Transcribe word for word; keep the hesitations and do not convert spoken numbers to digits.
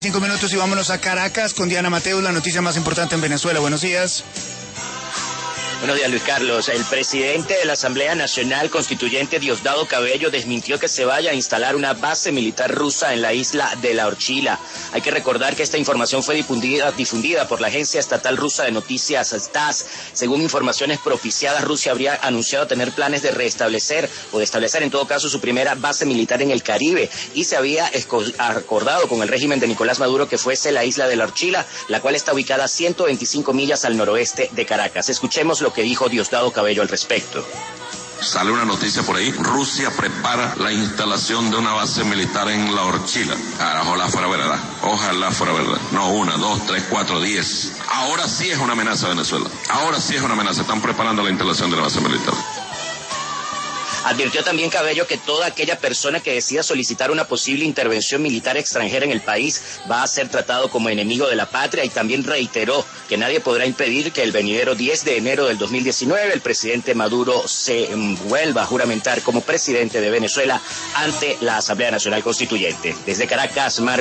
Cinco minutos y vámonos a Caracas con Diana Mateus, la noticia más importante en Venezuela. Buenos días. Buenos días, Luis Carlos. El presidente de la Asamblea Nacional Constituyente, Diosdado Cabello, desmintió que se vaya a instalar una base militar rusa en la isla de La Orchila. Hay que recordar que esta información fue difundida, difundida por la agencia estatal rusa de noticias TASS. Según informaciones propiciadas, Rusia habría anunciado tener planes de restablecer o de establecer en todo caso su primera base militar en el Caribe, y se había acordado con el régimen de Nicolás Maduro que fuese la isla de La Orchila, la cual está ubicada a ciento veinticinco millas al noroeste de Caracas. Escuchemos lo que dijo Diosdado Cabello al respecto. Sale una noticia por ahí: Rusia prepara la instalación de una base militar en La Orchila. Ahora, ojalá fuera verdad, ojalá fuera verdad. No una, dos, tres, cuatro, diez. Ahora sí es una amenaza a Venezuela. Ahora sí es una amenaza. Están preparando la instalación de la base militar. Advirtió también Cabello que toda aquella persona que decida solicitar una posible intervención militar extranjera en el país va a ser tratado como enemigo de la patria, y también reiteró que nadie podrá impedir que el venidero diez de enero del dos mil diecinueve el presidente Maduro se vuelva a juramentar como presidente de Venezuela ante la Asamblea Nacional Constituyente. Desde Caracas, Mar